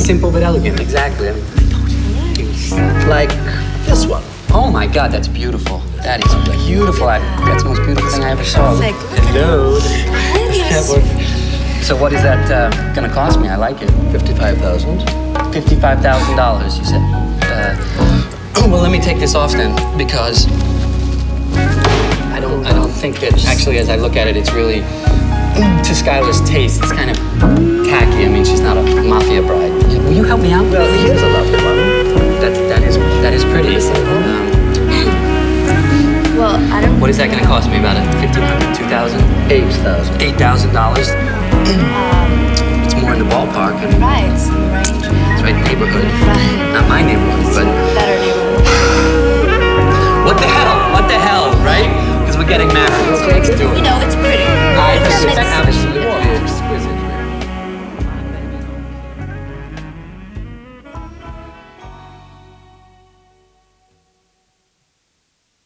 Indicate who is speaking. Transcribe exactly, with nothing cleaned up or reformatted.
Speaker 1: simple but elegant, exactly. I mean, like this one. Oh my God, that's beautiful. That is beautiful. I, that's the most beautiful thing I ever saw.
Speaker 2: Perfect.
Speaker 1: Hello.
Speaker 2: Yes.
Speaker 1: So what is that uh, gonna cost me? I like it.
Speaker 3: Fifty-five thousand.
Speaker 1: Fifty-five thousand dollars, you said. Uh, well, let me take this off then, because I don't. I don't think that actually, as I look at it, it's really to Skylar's taste. It's kind of tacky. I mean, she's not a mafia bride. Will you help me out?
Speaker 3: Well, here's a lovely one.
Speaker 1: That that is that is pretty. Um,
Speaker 2: Well, I don't.
Speaker 1: what is that going to cost me? About a fifteen hundred, two thousand,
Speaker 3: Eight thousand.
Speaker 1: eight thousand dollars.
Speaker 2: Um,
Speaker 1: It's more in the ballpark. I mean,
Speaker 2: right, it's in the range.
Speaker 1: it's right neighborhood.
Speaker 2: Right.
Speaker 1: Not my neighborhood, but
Speaker 2: Better neighborhood.
Speaker 1: what the hell? What the hell, right? Because we're getting married. So let's do it.
Speaker 2: You know, it's pretty.
Speaker 1: I
Speaker 2: It's-
Speaker 1: respect, absolutely exquisite.